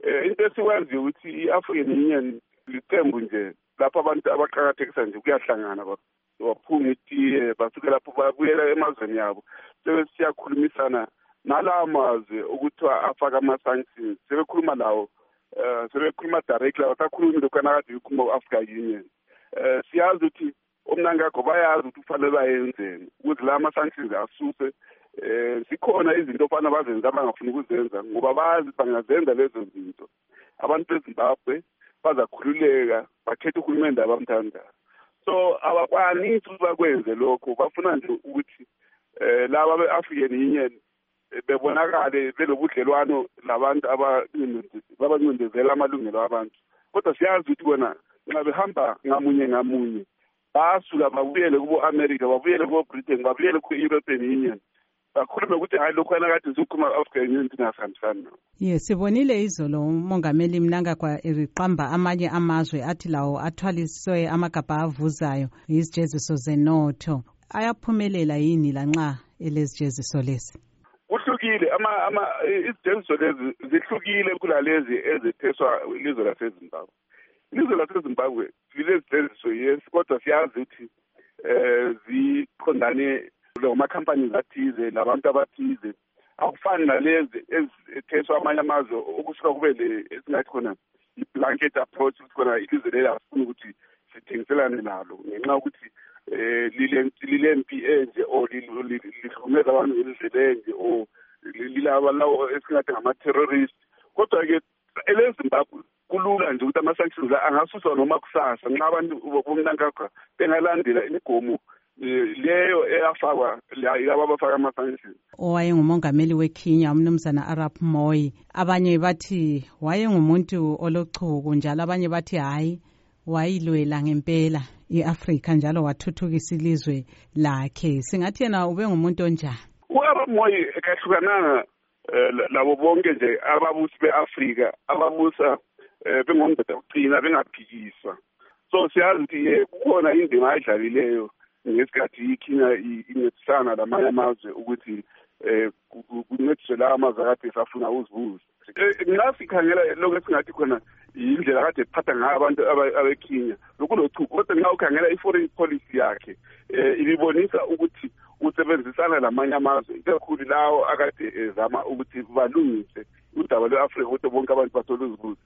into esikwaziyo ukuthi i-African Union licembu nje lapho abantu abaqakathekisa nje kuyahlangana baphunga itiye basuke lapho babuyela emazweni yabo siyakhulumisana nala mazwe ukuthiwa afaka ama-sanctions sebekhuluma lawo sebekhuluma directly abasakhulumi lokhana kade ikhuluma ku-African Union. Siyazi ukuthi omnangakho bayazi ukuthi kufanele bayenzeni ukuthi la ama-sanctions asuse. Sikhona izinto ofana bazenza abangafuni ukuzenza ngoba bazi bangazenza lezo zinto abantu beZimbabwe bazakhululeka bakhetha uhulumende abamthandayo. So abakwanisi ukuthi bakwenze lokho bafuna nje ukuthi laba be-African Union bebonakale belobudlelwano labantu abancindezela amalungelo abantu. Kodwa siyazi ukuthi bona nxa behamba ngamunye basuka babuyele kubo-America babuyele kubo-Britain babuyele ku-European Union bakhulume ukuthi hayi lokhu kade sikhuluma African Union singasihambisani nawo. Yes, sibonile izolo umongameli Mnangagwa eqamba amanye amazwe athi lawo athwaliswe amagabha avuzayo izijeziso zenotho. Ayaphumelela yini lanxa elezijeziso lezi? Kuhlukile izijeziso lezi zihlukile kulalezi ezitheswa ilizwe laseZimbabwe. Ilizwe laseZimbabwe lilezijeziso yes kodwa siyazi ukuthi ziqondane amakhampani athize labantu abathize akufani nalezi ezitheswa amanye amazwe ukusuka kube esingathi khona i-blanket approach ukuthi khona ilizwe leli afuna ukuthi sithengiselane nalo ngenxa ukuthi lilempi enje or lihlumeza abantu ngelizwe enje or lilaba lawo esingathi ngama-terrorist. Kodwa-ke eleZimbabwe kulula nje ukuthi ama-sanctions angasuswa noma kusasa nxa abantu bomnankakho bengalandela imigomo leyo eyafakwa laba abafaka ama-sanctions. Owayengumongameli weKenya umnumzana Arap Moi abanye bathi wayengumuntu olochuku njalo abanye bathi hayi wayilwela ngempela i-Afrika njalo wathuthukisa ilizwe lakhe. Singathi yena ube ngumuntu onjani? U-Arap Moi ekahlukananga labo bonke nje ababusi be-Afrika ababusa bengomdada uqina bengaphikiswa. So siyazi ukuthi kukhona indima ayidlalileyo ngesikhathi iKenya incedisana lamanye amazwe ukuthi kuncediswe lawa amazwe akade safuna uzibuza. Nxa sikhangela lokho esingathi khona indlela kade ephatha ngayo abantu abeKenya lokulochuku kodwa nxa ukhangela i-foreign policy yakhe ibibonisa ukuthi usebenzisana lamanye amazwe ikakhulu lawo akade ezama ukuthi balungise udaba lwe-Afrika ukuthi bonke abantu bathole uzibuza.